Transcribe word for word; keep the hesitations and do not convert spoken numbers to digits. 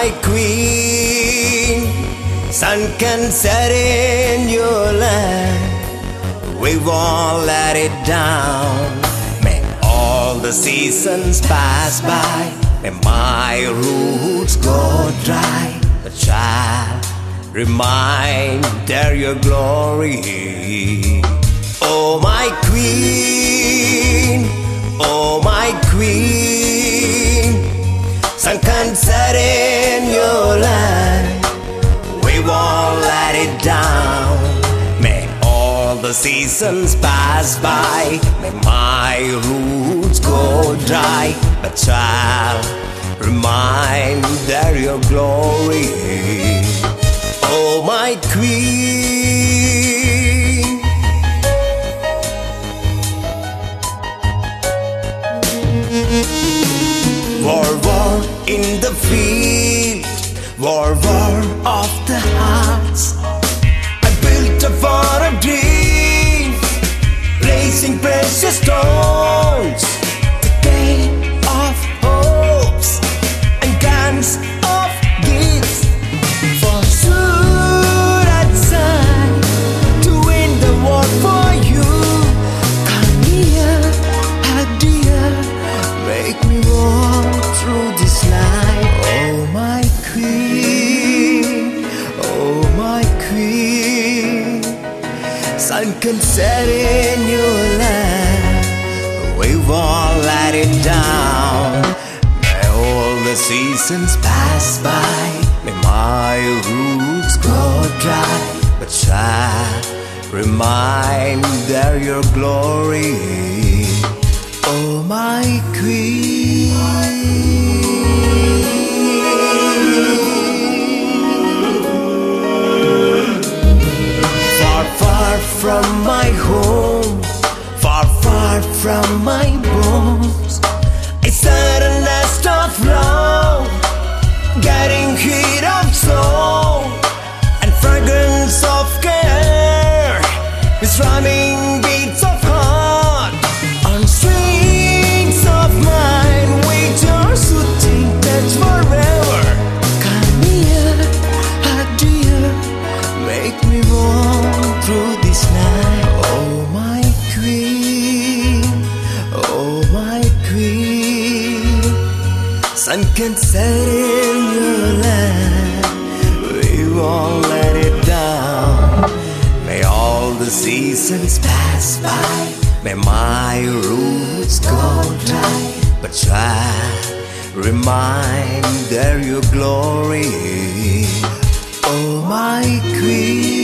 my queen, sun can set in your land, we won't let it down. May all the seasons pass by, may my roots go dry, but child, remind there your glory. Oh my queen, oh my queen, sun can set in your land, we won't let it down. May all the seasons pass by, may my roots go dry, but child, remind there your glory. Oh my queen. War, war in the field, war, war of the hearts. I built a fort of dreams, placing precious stones, the gate of hopes and guns of gifts. For should I decide to win the war for you, come near, ah dear, make me walk through this life. Oh my queen, oh my queen, sun can set in your land, we won't let it down. May all the seasons pass by, may my roots go dry, but child, remind there your glory. Oh my queen. Far, far from my home, far, far from my bones, I set a nest of love, getting heat of soul and fragrance of care, with rhyming beats of heart on strings of mine, with your soothing touch forever. Come near, ah dear, make me walk through this night. Oh my queen, oh my queen, sun can set in your land, we won't let it down. May all the seasons pass by, may my roots go dry, but child, remind there your glory. Oh my queen.